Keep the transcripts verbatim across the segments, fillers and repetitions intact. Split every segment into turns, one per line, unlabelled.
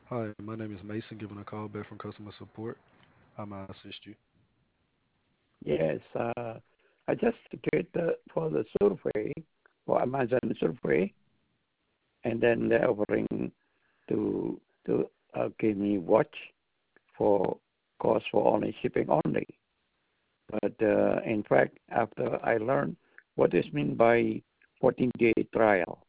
Hi, my name is Mason, giving a call back from customer support. How may I assist you?
Yes, uh, I just did the, for the survey, for Amazon survey, and then they're offering to to uh, give me watch for cost for only shipping only. But uh, in fact, after I learned what is meant by fourteen day trial,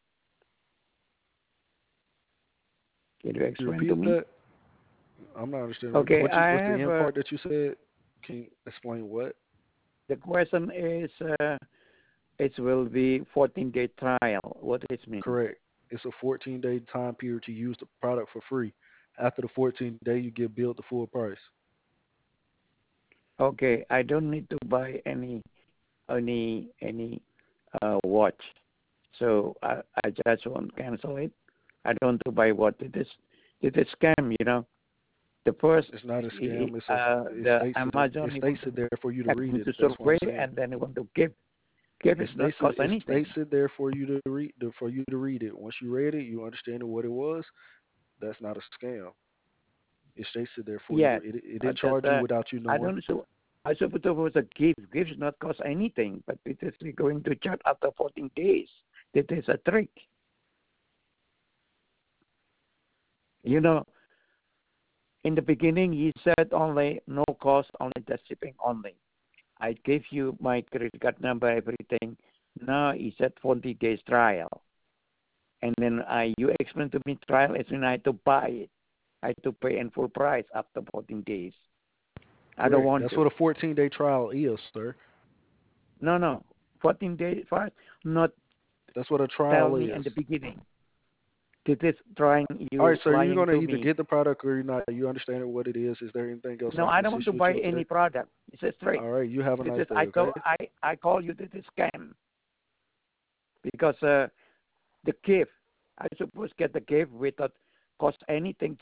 can you
Can you
explain to
repeat
me?
that? I'm not understanding what
Okay,
what you
I
what's the
have
end
uh,
part that you said. Can you explain what?
the question is uh, it will be fourteen day trial. What does it mean?
Correct. It's a fourteen day time period to use the product for free. After the fourteenth day, you get billed the full price.
Okay, I don't need to buy any any any uh, watch. So I, I just won't cancel it. I don't want to buy what it is. It is scam, you know. The first,
It's not a
i-
scam. It's a
uh,
it
the
states it
Amazon,
it
you
states
want to
it there for you to
ask
read
me
it.
to
That's what I'm
survey,
saying.
and then you want to give. Give
It
is not
states it
cost
it
anything.
states it there for you to read for you to read it. Once you read it, you understand what it was. That's not a scam. It states it there for you to.
Yes,
It, it
uh,
didn't
that
charge you
uh,
without you
I
knowing.
don't so. I suppose it was a gift. Gifts not cost anything, but it is going to charge after fourteen days. That is a trick. You know, in the beginning, he said only no cost, only the shipping only. I gave you my credit card number, everything. Now he said forty days trial. And then I you explained to me trial is when I had to buy it. I had to pay in full price after fourteen days. I don't
Correct.
want
That's what
to.
a fourteen day trial is, sir.
No, no. fourteen days first, not
That's what a
tell
trial
me
is.
in the beginning. This is trying
All right,
you
sir. You're
lying
gonna
to
either
me.
get the product or you're not. You understand what it is? Is there anything else
No,
I
I
can
don't want
assist
to
you with
buy
today?
any product. It's a trick.
All right. You have a
This
nice
is
day.
I
Okay.
told I, I call you this is scam because uh, the gift I suppose get the gift without cost anything